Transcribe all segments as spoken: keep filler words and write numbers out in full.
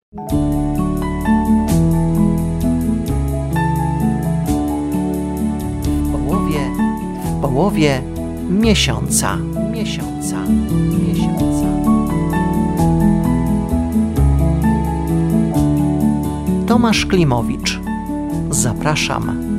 W połowie, w połowie miesiąca, miesiąca, miesiąca. Tomasz Klimowicz. Zapraszam.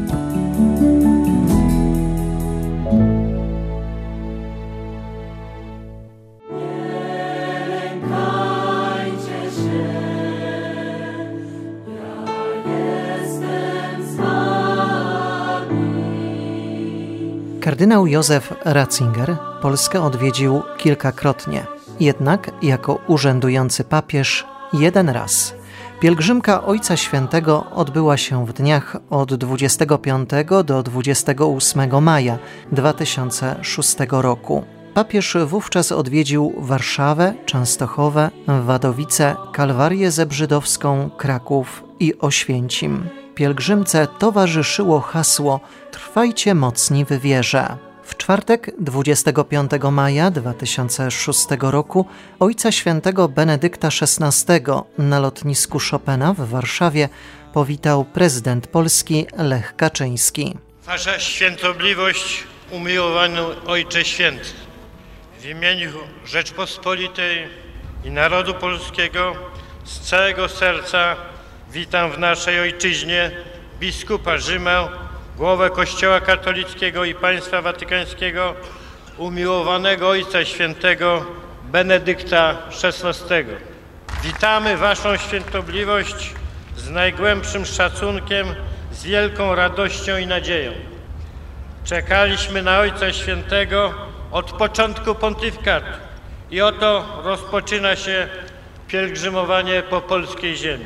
Kardynał Józef Ratzinger Polskę odwiedził kilkakrotnie, jednak jako urzędujący papież jeden raz. Pielgrzymka Ojca Świętego odbyła się w dniach od dwudziestego piątego do dwudziestego ósmego maja dwa tysiące szóstego roku. Papież wówczas odwiedził Warszawę, Częstochowę, Wadowice, Kalwarię Zebrzydowską, Kraków i Oświęcim. Pielgrzymce towarzyszyło hasło „Trwajcie mocni w wierze”. W czwartek, dwudziestego piątego maja dwa tysiące szóstego roku, Ojca Świętego Benedykta szesnastego na lotnisku Chopina w Warszawie powitał prezydent Polski Lech Kaczyński. Wasza świętobliwość, umiłowany Ojcze Święty, w imieniu Rzeczpospolitej i narodu polskiego z całego serca witam w naszej ojczyźnie biskupa Rzymu, głowę Kościoła katolickiego i państwa watykańskiego, umiłowanego Ojca Świętego Benedykta szesnastego. Witamy Waszą świętobliwość z najgłębszym szacunkiem, z wielką radością i nadzieją. Czekaliśmy na Ojca Świętego od początku pontyfikatu i oto rozpoczyna się pielgrzymowanie po polskiej ziemi.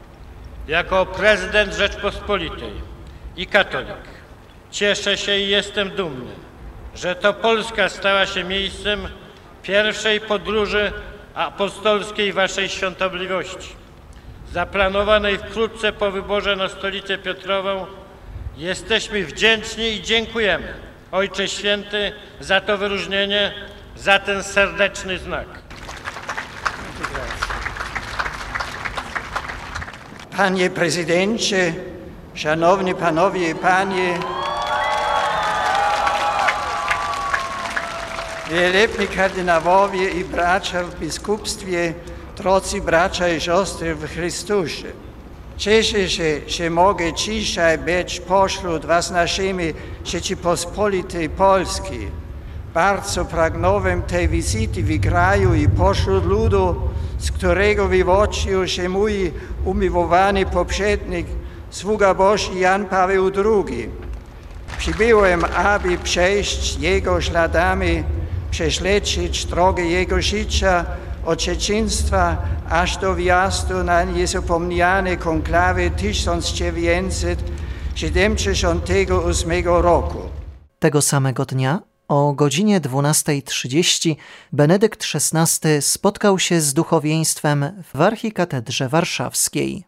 Jako prezydent Rzeczpospolitej i katolik cieszę się i jestem dumny, że to Polska stała się miejscem pierwszej podróży apostolskiej Waszej Świątobliwości, zaplanowanej wkrótce po wyborze na Stolicę Piotrową. Jesteśmy wdzięczni i dziękujemy, Ojcze Święty, za to wyróżnienie, za ten serdeczny znak. Panie prezydencie, szanowni panowie i panie, wielebni kardynałowie i bracia w biskupstwie, drodzy bracia i siostry w Chrystusie. Cieszę się, że mogę dzisiaj być pośród was naszymi Rzeczypospolitej Polski. Bardzo pragnąłem tej wizyty w kraju i pośród ludu, z którego wywodził się mój umiłowany poprzednik, sługa Boży Jan Paweł drugi. Przybyłem, aby przejść jego śladami, prześledzić drogę jego życia od dzieciństwa aż do wjazdu na niezapomniane konklawy tysiąc dziewięćset siedemdziesiątego ósmego roku. Tego samego dnia o godzinie dwunastej trzydzieści Benedykt szesnasty spotkał się z duchowieństwem w archikatedrze warszawskiej.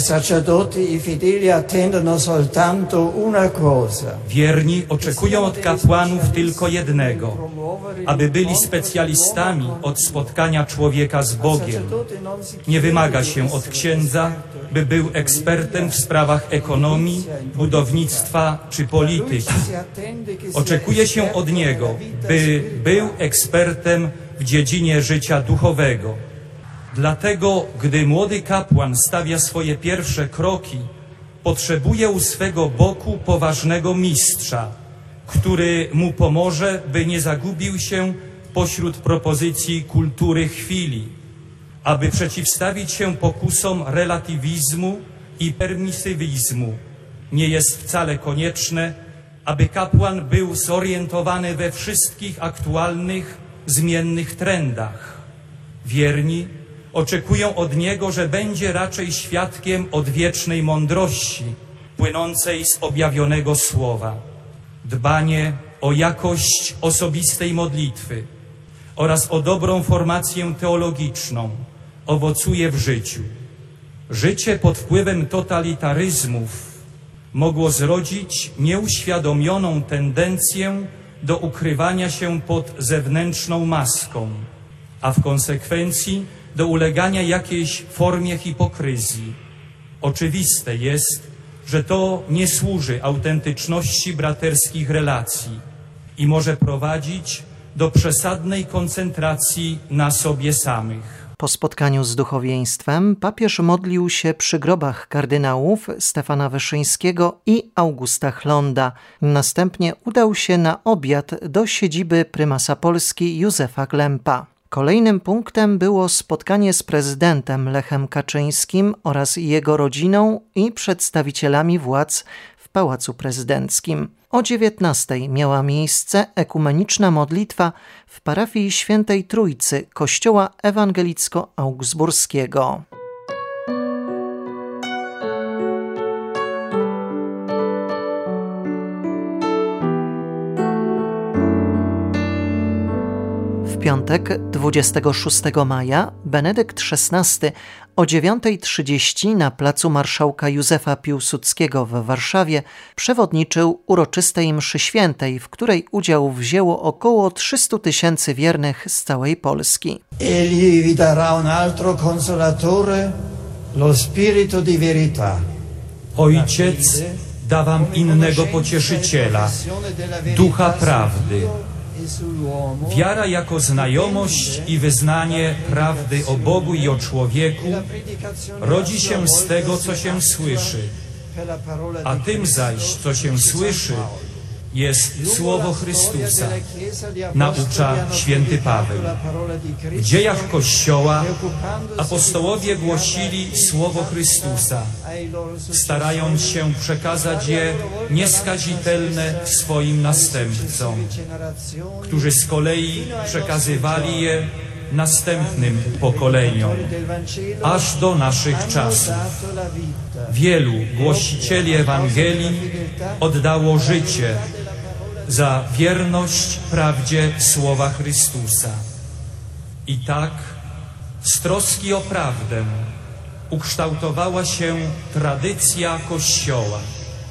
Wierni oczekują od kapłanów tylko jednego, aby byli specjalistami od spotkania człowieka z Bogiem. Nie wymaga się od księdza, by był ekspertem w sprawach ekonomii, budownictwa czy polityki. Oczekuje się od niego, by był ekspertem w dziedzinie życia duchowego. Dlatego, gdy młody kapłan stawia swoje pierwsze kroki, potrzebuje u swego boku poważnego mistrza, który mu pomoże, by nie zagubił się pośród propozycji kultury chwili, aby przeciwstawić się pokusom relatywizmu i permisywizmu. Nie jest wcale konieczne, aby kapłan był zorientowany we wszystkich aktualnych, zmiennych trendach. Wierni oczekują od niego, że będzie raczej świadkiem odwiecznej mądrości płynącej z objawionego słowa. Dbanie o jakość osobistej modlitwy oraz o dobrą formację teologiczną owocuje w życiu. Życie pod wpływem totalitaryzmów mogło zrodzić nieuświadomioną tendencję do ukrywania się pod zewnętrzną maską, a w konsekwencji do ulegania jakiejś formie hipokryzji. Oczywiste jest, że to nie służy autentyczności braterskich relacji i może prowadzić do przesadnej koncentracji na sobie samych. Po spotkaniu z duchowieństwem papież modlił się przy grobach kardynałów Stefana Wyszyńskiego i Augusta Chlonda. Następnie udał się na obiad do siedziby prymasa Polski Józefa Glempa. Kolejnym punktem było spotkanie z prezydentem Lechem Kaczyńskim oraz jego rodziną i przedstawicielami władz w Pałacu Prezydenckim. O dziewiętnastej miała miejsce ekumeniczna modlitwa w parafii Świętej Trójcy Kościoła Ewangelicko-Augsburskiego. W piątek, dwudziestego szóstego maja, Benedykt szesnasty o dziewiątej trzydzieści na placu Marszałka Józefa Piłsudskiego w Warszawie przewodniczył uroczystej mszy świętej, w której udział wzięło około trzysta tysięcy wiernych z całej Polski. Egli vi darà un altro consolatore, lo spirito di verità. Ojciec da wam innego pocieszyciela, ducha prawdy. Wiara jako znajomość i wyznanie prawdy o Bogu i o człowieku rodzi się z tego, co się słyszy, a tym zaś, co się słyszy, jest Słowo Chrystusa, naucza święty Paweł. W dziejach Kościoła apostołowie głosili Słowo Chrystusa, starając się przekazać je nieskazitelne swoim następcom, którzy z kolei przekazywali je następnym pokoleniom, aż do naszych czasów. Wielu głosicieli Ewangelii oddało życie za wierność prawdzie Słowa Chrystusa. I tak z troski o prawdę ukształtowała się tradycja Kościoła.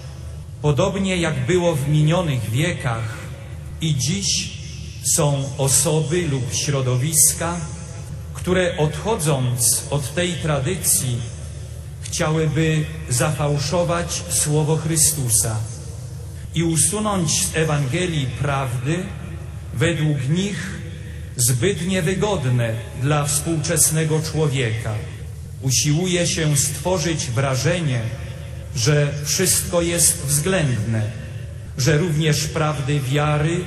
Podobnie jak było w minionych wiekach, i dziś są osoby lub środowiska, które odchodząc od tej tradycji chciałyby zafałszować Słowo Chrystusa i usunąć z Ewangelii prawdy, według nich zbyt niewygodne dla współczesnego człowieka. Usiłuje się stworzyć wrażenie, że wszystko jest względne, że również prawdy wiary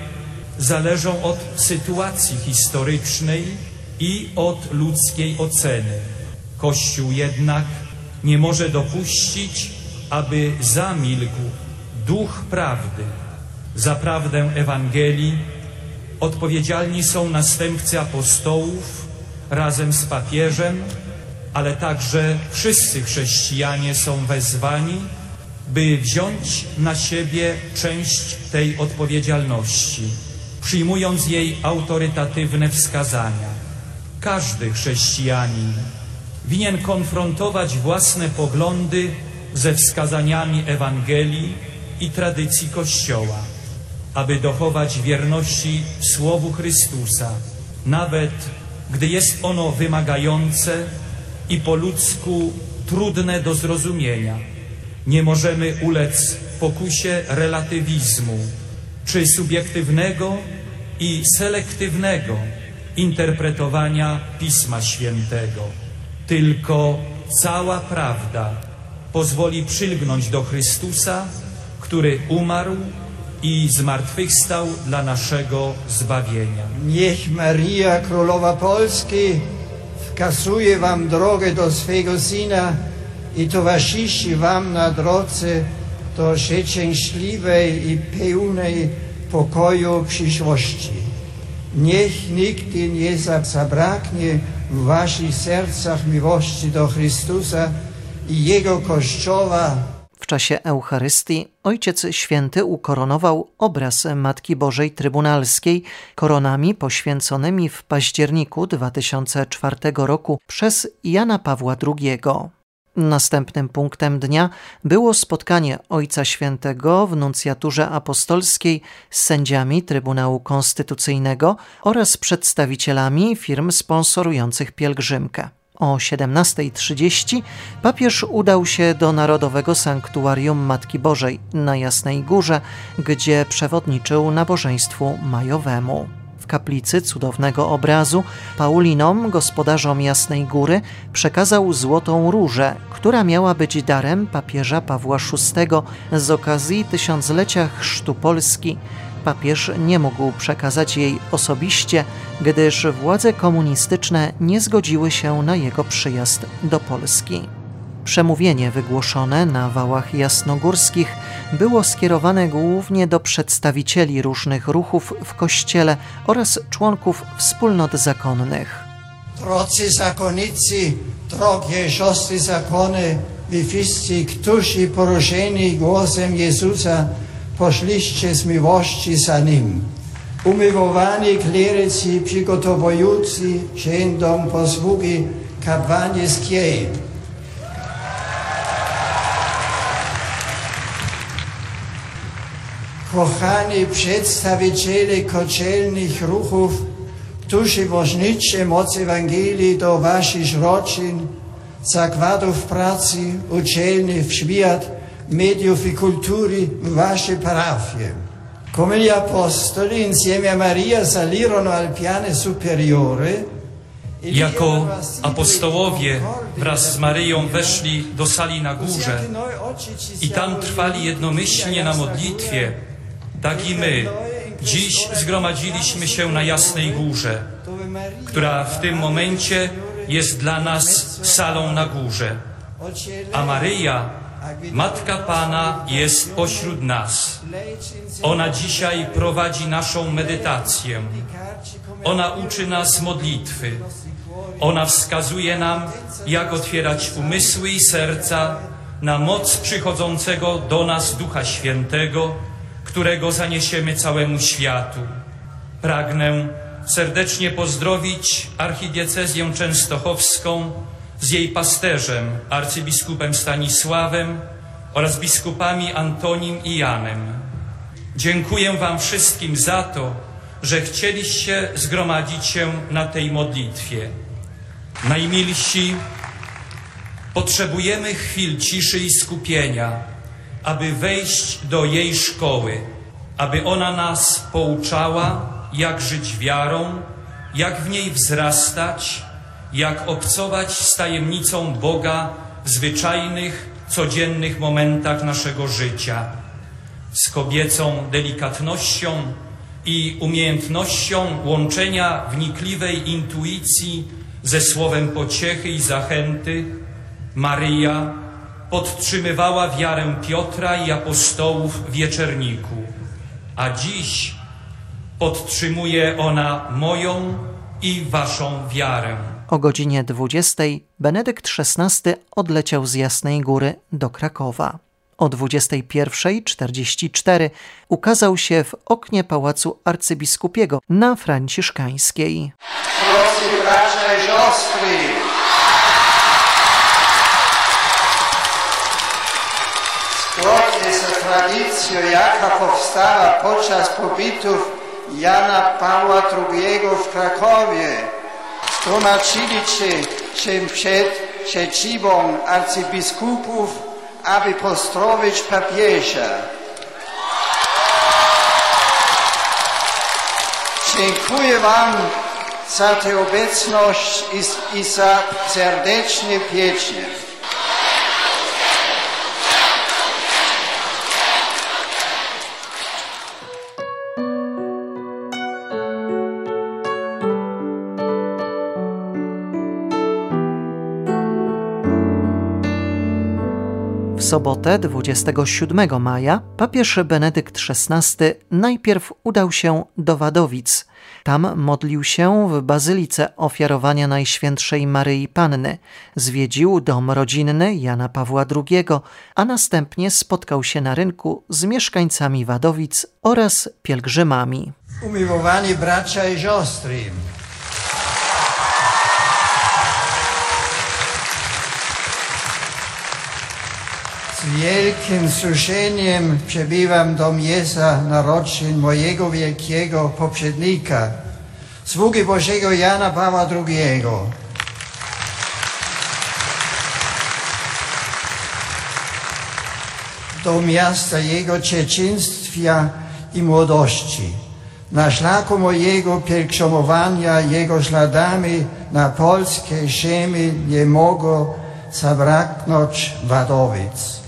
zależą od sytuacji historycznej i od ludzkiej oceny. Kościół jednak nie może dopuścić, aby zamilkł duch prawdy. Za prawdę Ewangelii odpowiedzialni są następcy apostołów razem z papieżem, ale także wszyscy chrześcijanie są wezwani, by wziąć na siebie część tej odpowiedzialności, przyjmując jej autorytatywne wskazania. Każdy chrześcijanin winien konfrontować własne poglądy ze wskazaniami Ewangelii i tradycji Kościoła, aby dochować wierności Słowu Chrystusa, nawet gdy jest ono wymagające i po ludzku trudne do zrozumienia. Nie możemy ulec pokusie relatywizmu, czy subiektywnego i selektywnego interpretowania Pisma Świętego. Tylko cała prawda pozwoli przylgnąć do Chrystusa, który umarł i zmartwychwstał dla naszego zbawienia. Niech Maria, Królowa Polski, wskazuje wam drogę do swego Syna i towarzyszy wam na drodze do szczęśliwej i pełnej pokoju przyszłości. Niech nigdy nie zabraknie w waszych sercach miłości do Chrystusa i Jego Kościoła. W czasie Eucharystii Ojciec Święty ukoronował obraz Matki Bożej Trybunalskiej koronami poświęconymi w październiku dwa tysiące czwartego roku przez Jana Pawła drugiego. Następnym punktem dnia było spotkanie Ojca Świętego w nuncjaturze apostolskiej z sędziami Trybunału Konstytucyjnego oraz przedstawicielami firm sponsorujących pielgrzymkę. O siedemnasta trzydzieści papież udał się do Narodowego Sanktuarium Matki Bożej na Jasnej Górze, gdzie przewodniczył nabożeństwu majowemu. W kaplicy Cudownego Obrazu Paulinom, gospodarzom Jasnej Góry, przekazał złotą różę, która miała być darem papieża Pawła szóstego z okazji tysiąclecia chrztu Polski. Papież nie mógł przekazać jej osobiście, gdyż władze komunistyczne nie zgodziły się na jego przyjazd do Polski. Przemówienie wygłoszone na wałach jasnogórskich było skierowane głównie do przedstawicieli różnych ruchów w Kościele oraz członków wspólnot zakonnych. Drodzy zakonnicy, drogie siostry zakony, wy wszyscy, którzy poruszeni głosem Jezusa poszliście z miłości za Nim. Umywowani klerycy przygotowujący się do posługi kapłańskiej. Kochani przedstawiciele kościelnych ruchów, którzy woźnicze moc Ewangelii do waszych rodzin, zakładów pracy, uczelni w świat, mediów i kultury w waszej parafie. Come gli apostoli insieme a Maria salirono al piano superiore. Jako apostołowie wraz z Maryją weszli do sali na górze i tam trwali jednomyślnie na modlitwie, tak i my dziś zgromadziliśmy się na Jasnej Górze, która w tym momencie jest dla nas salą na górze. A Maryja, Matka Pana, jest pośród nas. Ona dzisiaj prowadzi naszą medytację. Ona uczy nas modlitwy. Ona wskazuje nam, jak otwierać umysły i serca na moc przychodzącego do nas Ducha Świętego, którego zaniesiemy całemu światu. Pragnę serdecznie pozdrowić archidiecezję częstochowską z jej pasterzem, arcybiskupem Stanisławem oraz biskupami Antonim i Janem. Dziękuję wam wszystkim za to, że chcieliście zgromadzić się na tej modlitwie. Najmilsi, potrzebujemy chwil ciszy i skupienia, aby wejść do jej szkoły, aby ona nas pouczała, jak żyć wiarą, jak w niej wzrastać, jak obcować z tajemnicą Boga w zwyczajnych, codziennych momentach naszego życia, z kobiecą delikatnością i umiejętnością łączenia wnikliwej intuicji ze słowem pociechy i zachęty. Maryja podtrzymywała wiarę Piotra i apostołów w Wieczerniku, a dziś podtrzymuje ona moją i waszą wiarę. O godzinie dwudziestej Benedykt szesnasty odleciał z Jasnej Góry do Krakowa. O dwudziestej pierwszej czterdzieści cztery ukazał się w oknie Pałacu Arcybiskupiego na Franciszkańskiej. Drodzy bracia i siostry, zgodnie z tradycją, jaka powstała podczas pobytów Jana Pawła drugiego w Krakowie, zgromadzili się przed siedzibą arcybiskupów, aby pozdrowić papieża. Dziękuję wam za tę obecność i, i za serdeczne piecznie. W sobotę dwudziestego siódmego maja papież Benedykt szesnasty najpierw udał się do Wadowic. Tam modlił się w Bazylice Ofiarowania Najświętszej Maryi Panny, zwiedził dom rodzinny Jana Pawła drugiego, a następnie spotkał się na rynku z mieszkańcami Wadowic oraz pielgrzymami. Umiłowani bracia i siostry, z wielkim wzruszeniem przebywam do miejsca narodzin mojego wielkiego poprzednika, sługi Bożego Jana Pawła drugiego. do miasta jego dzieciństwa i młodości. Na szlaku mojego pielgrzymowania jego śladami na polskiej ziemi nie mogło zabraknąć Wadowic.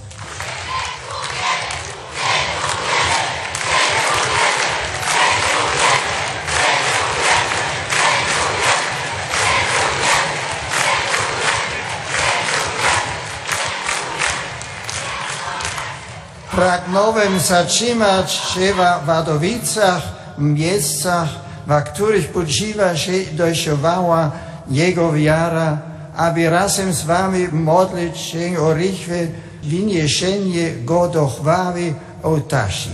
Pragnąłem zatrzymać się w Wadowicach, w miejscach, w których podziwa się i dojrzewała jego wiara, aby razem z wami modlić się o rychłe wyniesienie go do chwały ołtarzy.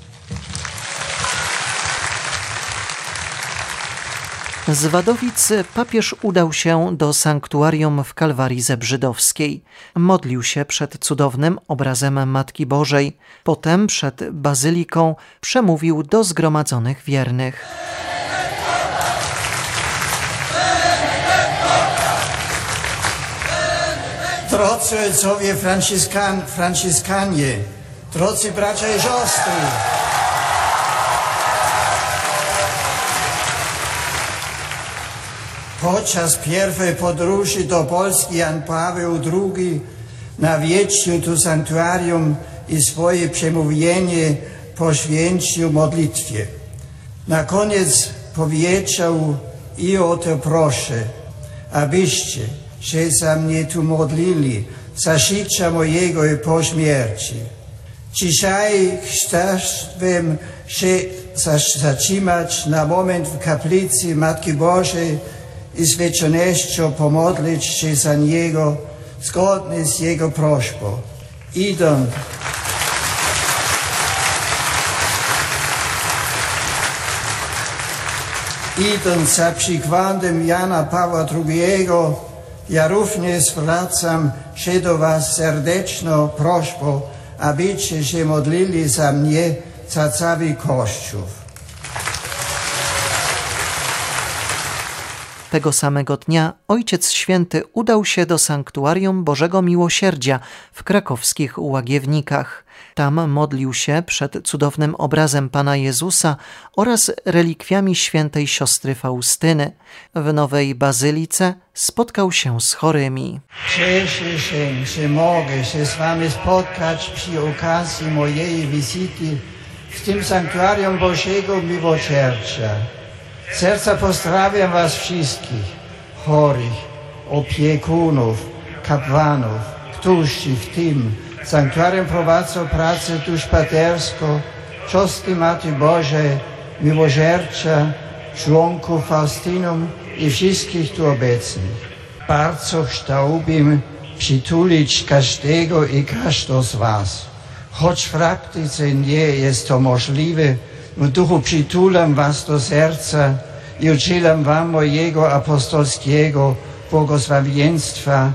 Z Wadowic papież udał się do sanktuarium w Kalwarii Zebrzydowskiej. Modlił się przed cudownym obrazem Matki Bożej. Potem przed bazyliką przemówił do zgromadzonych wiernych. Drodzy ojcowie Franciszkan, Franciszkanie, drodzy bracia i siostry, podczas pierwszej podróży do Polski Jan Paweł drugi nawiedził tu sanktuarium i swoje przemówienie poświęcił modlitwie. Na koniec powiedział: i o to proszę, abyście się za mnie tu modlili, za życia mojego i po śmierci. Dzisiaj chciałbym się zatrzymać na moment w kaplicy Matki Bożej i z wiecznością pomodlić się za niego zgodnie z jego prośbą. Idąc Idąc za przykładem Jana Pawła drugiego, ja również zwracam się do was serdeczną prośbą, abyście się modlili za mnie, za cały Kościół. Tego samego dnia Ojciec Święty udał się do sanktuarium Bożego Miłosierdzia w krakowskich Łagiewnikach. Tam modlił się przed cudownym obrazem Pana Jezusa oraz relikwiami świętej siostry Faustyny. W nowej bazylice spotkał się z chorymi. Cieszę się, że mogę się z wami spotkać przy okazji mojej wizyty w tym sanktuarium Bożego Miłosierdzia. Z serca pozdrawiam was wszystkich, chorych, opiekunów, kapłanów, którzy w tym sanktuarium prowadzą pracę duszpasterską, siostry Matki Bożej Miłosierdzia, członków Faustynum i wszystkich tu obecnych. Bardzo chciałbym przytulić każdego i każdą z was. Choć w praktyce nie jest to możliwe, w duchu przytulam was do serca i udzielam wam mojego apostolskiego błogosławieństwa.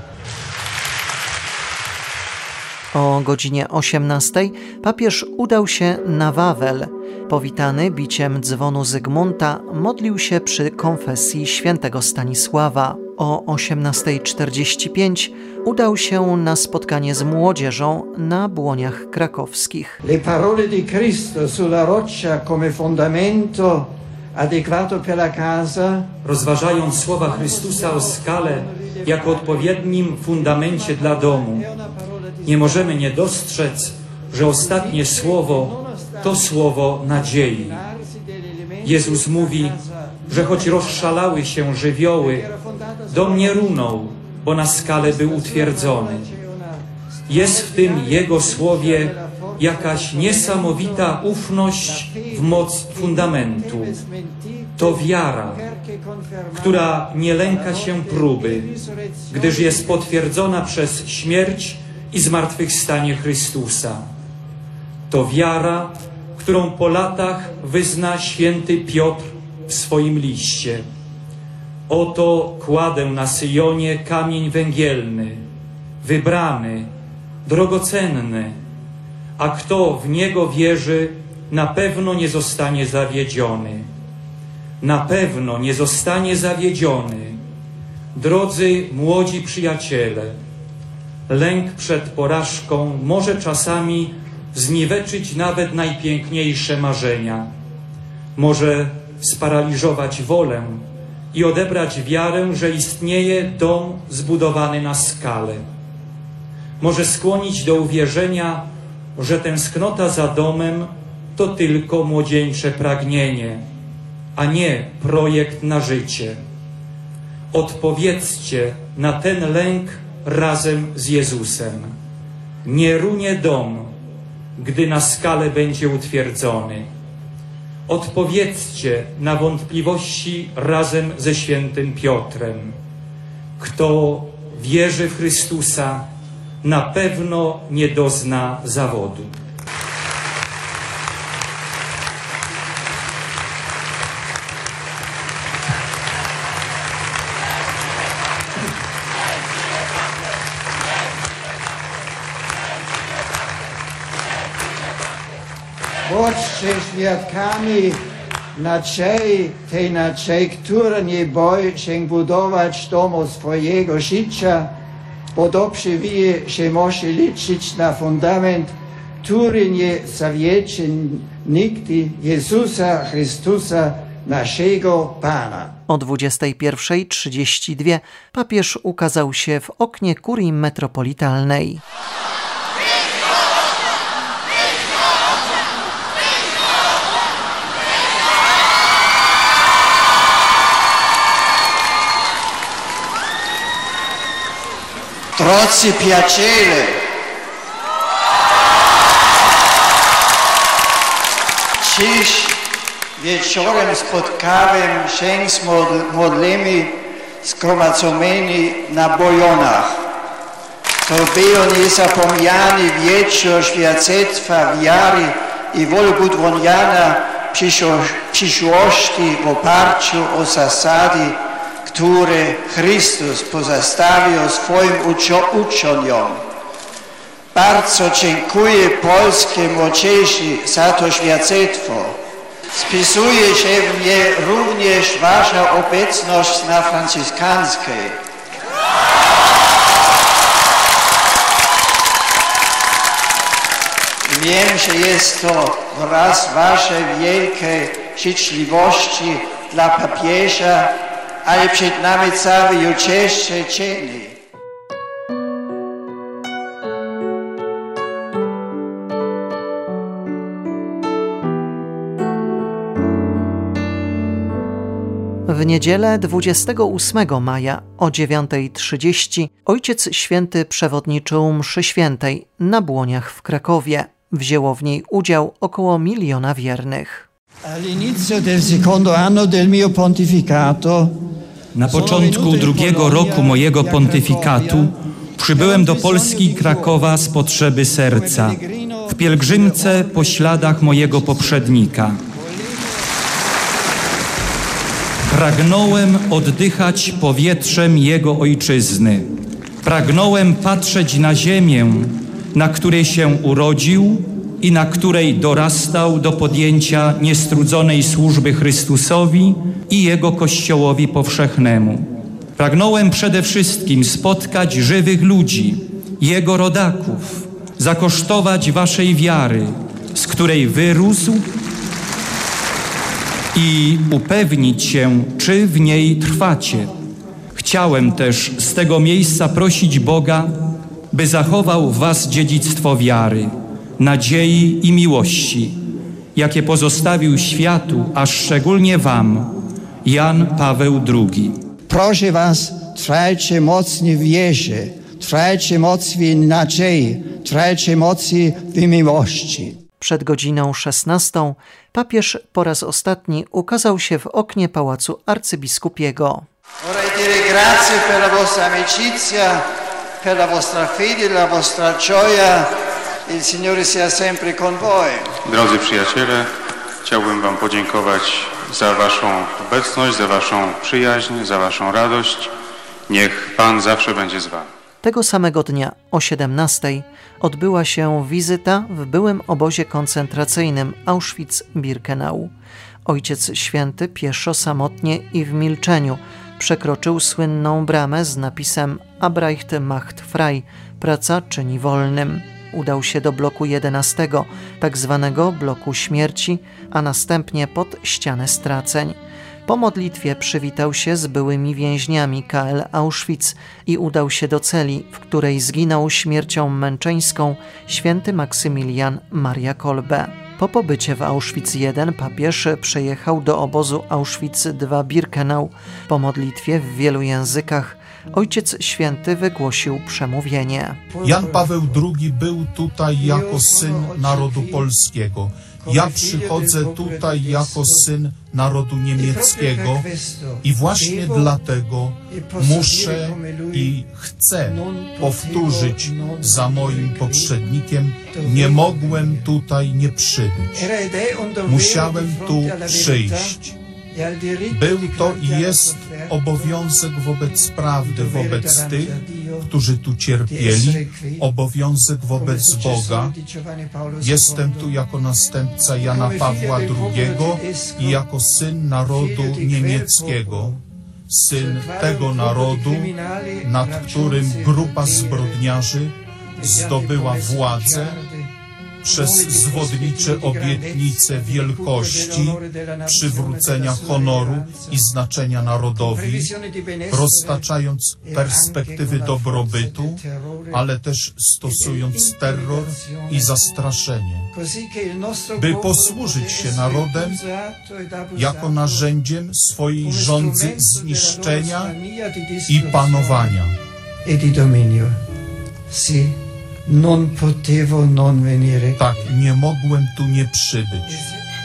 O godzinie osiemnastej papież udał się na Wawel. Powitany biciem dzwonu Zygmunta, modlił się przy konfesji świętego Stanisława. O osiemnasta czterdzieści pięć udał się na spotkanie z młodzieżą na Błoniach Krakowskich. Le parole di Cristo sulla roccia come fondamento adeguato per la casa. Rozważając słowa Chrystusa o skale jako odpowiednim fundamencie dla domu, nie możemy nie dostrzec, że ostatnie słowo to słowo nadziei. Jezus mówi, że choć rozszalały się żywioły, dom nie runął, bo na skale był utwierdzony. Jest w tym Jego słowie jakaś niesamowita ufność w moc fundamentu. To wiara, która nie lęka się próby, gdyż jest potwierdzona przez śmierć i zmartwychwstanie Chrystusa. To wiara, którą po latach wyzna święty Piotr w swoim liście. Oto kładę na Syjonie kamień węgielny, wybrany, drogocenny, a kto w niego wierzy, na pewno nie zostanie zawiedziony. Na pewno nie zostanie zawiedziony. Drodzy młodzi przyjaciele, lęk przed porażką może czasami zniweczyć nawet najpiękniejsze marzenia. Może sparaliżować wolę i odebrać wiarę, że istnieje dom zbudowany na skale. Może skłonić do uwierzenia, że tęsknota za domem to tylko młodzieńcze pragnienie, a nie projekt na życie. Odpowiedzcie na ten lęk razem z Jezusem. Nie runie dom, gdy na skale będzie utwierdzony. Odpowiedzcie na wątpliwości razem ze świętym Piotrem. Kto wierzy w Chrystusa, na pewno nie dozna zawodu. Bądźcie świadkami nadziei, tej nadziei, która nie boi się budować domu swojego życia, bo dobrze wie, że musi liczyć na fundament, który nie zawiedzie nigdy, Jezusa Chrystusa, naszego Pana. O dwudziestej pierwszej trzydzieści dwie papież ukazał się w oknie kurii metropolitalnej. Drodzy przyjaciele, dziś wieczorem spotkałem się z modłymi zgromadzonymi na Bojonach. To był niezapomniany wieczór świadectwa wiary i wielobudowania przyszłości w oparciu o zasady, które Chrystus pozostawił swoim uczniom. Bardzo dziękuję polskiej młodzieży za to świadectwo. Spisuje się w mnie również wasza obecność na franciszkańskiej. Wiem, że jest to wyraz waszej wielkiej życzliwości dla papieża, ale przed nami cały jutrzejszy dzień. W niedzielę dwudziestego ósmego maja o dziewiątej trzydzieści Ojciec Święty przewodniczył mszy świętej na Błoniach w Krakowie. Wzięło w niej udział około miliona wiernych. Na początku drugiego roku mojego pontyfikatu przybyłem do Polski i Krakowa z potrzeby serca, w pielgrzymce po śladach mojego poprzednika. Pragnąłem oddychać powietrzem Jego ojczyzny. Pragnąłem patrzeć na ziemię, na której się urodził i na której dorastał do podjęcia niestrudzonej służby Chrystusowi i Jego Kościołowi powszechnemu. Pragnąłem przede wszystkim spotkać żywych ludzi, Jego rodaków, zakosztować waszej wiary, z której wyrósł, i upewnić się, czy w niej trwacie. Chciałem też z tego miejsca prosić Boga, by zachował w was dziedzictwo wiary, nadziei i miłości, jakie pozostawił światu, a szczególnie wam, Jan Paweł drugi. Proszę was, trwajcie mocni w wierze, trwajcie mocni w nadziei, trwajcie mocni w miłości. Przed godziną szesnastą papież po raz ostatni ukazał się w oknie Pałacu Arcybiskupiego. Vorrei dire grazie per la vostra amicizia, per la vostra fede, la vostra gioia. Il Signore sia sempre con voi. Drodzy przyjaciele, chciałbym wam podziękować za waszą obecność, za waszą przyjaźń, za waszą radość. Niech Pan zawsze będzie z wami. Tego samego dnia o siedemnastej odbyła się wizyta w byłym obozie koncentracyjnym Auschwitz-Birkenau. Ojciec Święty pieszo, samotnie i w milczeniu przekroczył słynną bramę z napisem Arbeit macht frei, praca czyni wolnym. udał się do bloku jedenastego, tak zwanego bloku śmierci, a następnie pod ścianę straceń. Po modlitwie przywitał się z byłymi więźniami K L Auschwitz i udał się do celi, w której zginął śmiercią męczeńską święty Maksymilian Maria Kolbe. Po pobycie w Auschwitz jeden papież przejechał do obozu Auschwitz dwa Birkenau. Po modlitwie w wielu językach Ojciec Święty wygłosił przemówienie. Jan Paweł drugi był tutaj jako syn narodu polskiego. Ja przychodzę tutaj jako syn narodu niemieckiego i właśnie dlatego muszę i chcę powtórzyć za moim poprzednikiem, nie mogłem tutaj nie przybyć. Musiałem tu przyjść. Był to i jest obowiązek wobec prawdy, wobec tych, którzy tu cierpieli, obowiązek wobec Boga. Jestem tu jako następca Jana Pawła drugiego i jako syn narodu niemieckiego, syn tego narodu, nad którym grupa zbrodniarzy zdobyła władzę przez zwodnicze obietnice wielkości, przywrócenia honoru i znaczenia narodowi, roztaczając perspektywy dobrobytu, ale też stosując terror i zastraszenie, by posłużyć się narodem jako narzędziem swojej rządzy zniszczenia i panowania. Non potevo non venire. Tak, nie mogłem tu nie przybyć.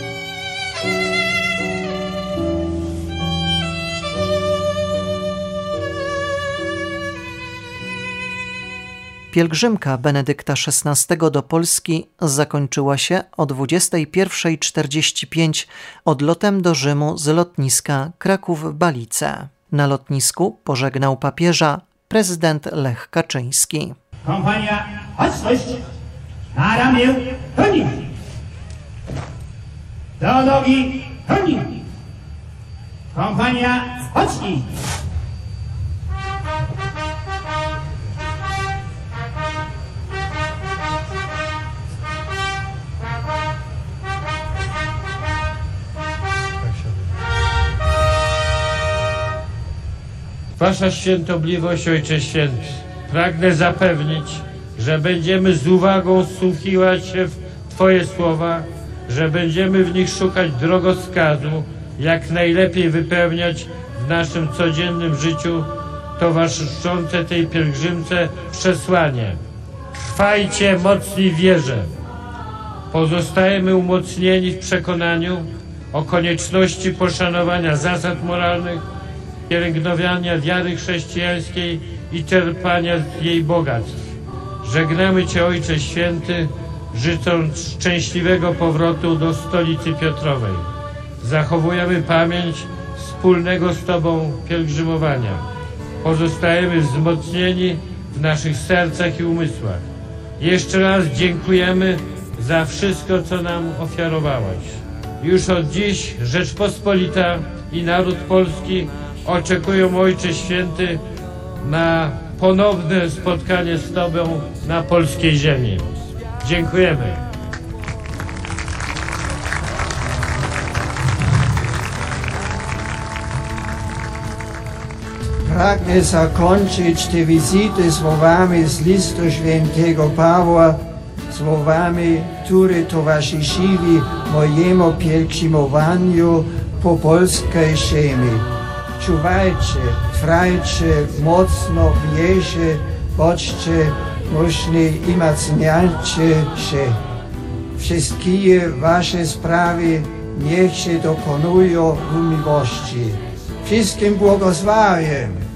Pielgrzymka Benedykta szesnastego do Polski zakończyła się o dwudziestej pierwszej czterdzieści pięć odlotem do Rzymu z lotniska Kraków-Balice. Na lotnisku pożegnał papieża prezydent Lech Kaczyński. Kompania, chodź, na ramię, koni! Do nogi, koni! Kompania, chodź! Wasza świętobliwość, Ojcze Święty, pragnę zapewnić, że będziemy z uwagą wsłuchiwać się w Twoje słowa, że będziemy w nich szukać drogowskazu, jak najlepiej wypełniać w naszym codziennym życiu towarzyszące tej pielgrzymce przesłanie. Trwajcie mocni w wierze. Pozostajemy umocnieni w przekonaniu o konieczności poszanowania zasad moralnych, pielęgnowania wiary chrześcijańskiej i czerpania z jej bogactw. Żegnamy Cię, Ojcze Święty, życząc szczęśliwego powrotu do stolicy Piotrowej. Zachowujemy pamięć wspólnego z Tobą pielgrzymowania. Pozostajemy wzmocnieni w naszych sercach i umysłach. Jeszcze raz dziękujemy za wszystko, co nam ofiarowałaś. Już od dziś Rzeczpospolita i naród polski oczekują, Ojcze Święty, na ponowne spotkanie z Tobą na polskiej ziemi. Dziękujemy. Pragnę zakończyć tę wizytę słowami z listu świętego Pawła, słowami, które towarzyszyły mojemu pielgrzymowaniu po polskiej ziemi. Czuwajcie, trwajcie mocno w wierze, bądźcie mocni i wzmacniajcie się. Wszystkie wasze sprawy niech się dokonują w miłości. Wszystkim błogosławię.